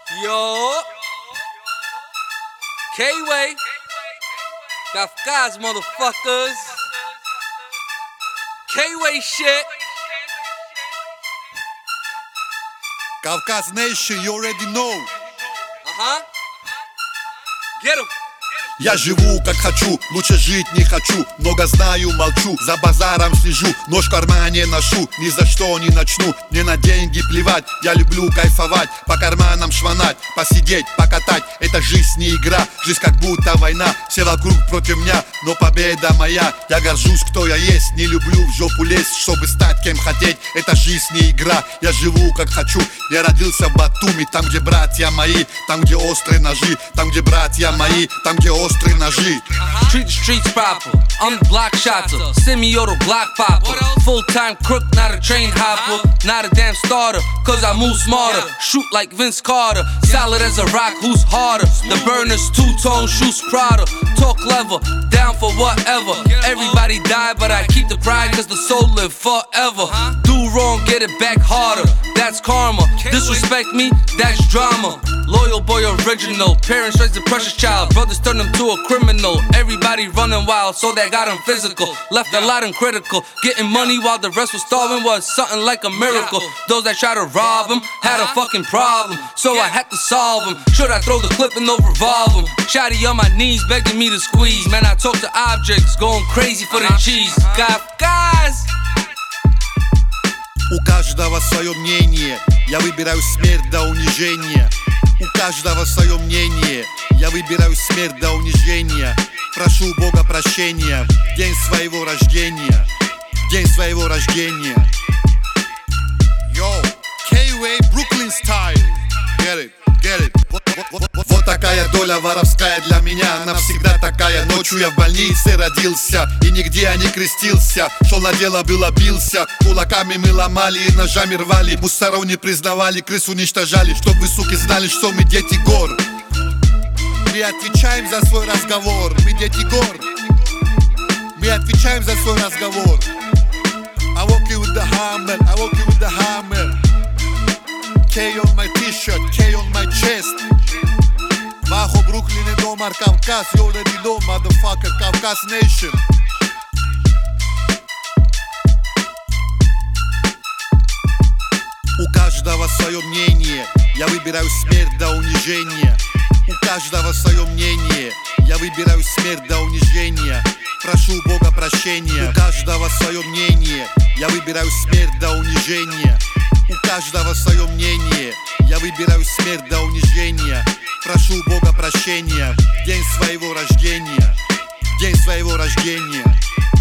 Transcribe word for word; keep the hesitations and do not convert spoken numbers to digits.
Yo, K-Way, Kafkas, motherfuckers. K-Way shit. Kafkas Nation, you already know. Uh-huh. Get him. Я живу как хочу, лучше жить не хочу. Много знаю, молчу, за базаром слежу. Нож в кармане ношу, ни за что не начну. Не на деньги плевать, я люблю кайфовать. По карманам шванать, посидеть, покатать. Это жизнь не игра, жизнь как будто война. Все вокруг против меня, но победа моя. Я горжусь, кто я есть, не люблю в жопу лезть. Чтобы стать кем хотеть, это жизнь не игра. Я живу как хочу, я родился в Батуми. Там, где братья мои, там, где острые ножи. Там, где братья мои, там, где острые ножи. Treat the streets proper, I'm the block shotter, semi-auto block popper. Full-time crook, not a train hopper. Not a damn starter, cause I move smarter. Shoot like Vince Carter, solid as a rock, who's harder? The burner's two-tone, shoes Prada. Talk clever, down for whatever. Everybody die, but I keep the pride cause the soul live forever. Do wrong, get it back harder, that's karma. Disrespect me, that's drama. Loyal boy original, parents raised a precious child. Brothers turned him to a criminal. Everybody running wild, so that got him physical. Left a lot uncritical. Getting money while the rest was starving was something like a miracle. Those that tried to rob him had a fucking problem, so I had to solve him. Should I throw the clip and no revolve him? Shotty on my knees begging me to squeeze. Man, I talk to objects, going crazy for the cheese. Kafkas. У каждого свое мнение, я выбираю смерть до унижения. У каждого свое мнение, я выбираю смерть до унижения. Прошу Бога прощения в день своего рождения, в день своего рождения. Yo, K-Way, Brooklyn style. Get it, get it. Вот, вот, вот, вот такая доля воровская для меня, навсегда такая. Ночью я в больнице родился и нигде я не крестился. Шел на дело, было бился, кулаками мы ломали и ножами рвали. Мусоров не признавали, крыс уничтожали, чтоб вы, суки, знали, что мы дети гор. Мы отвечаем за свой разговор, мы дети гор. Мы отвечаем за свой разговор. I walk you with the hammer, I walk you with the hammer. K on my t-shirt, K on my chest. Bajo Brooklyn and Omar Kafkas, you already know, motherfucker, Kafkas Nation. У каждого свое мнение, я выбираю смерть до унижения. У каждого свое мнение, я выбираю смерть до унижения. Прошу Бога прощения. У каждого свое мнение, я выбираю смерть до унижения. У каждого свое мнение, я выбираю смерть до унижения. Прошу Бога прощения в день своего рождения, в день своего рождения.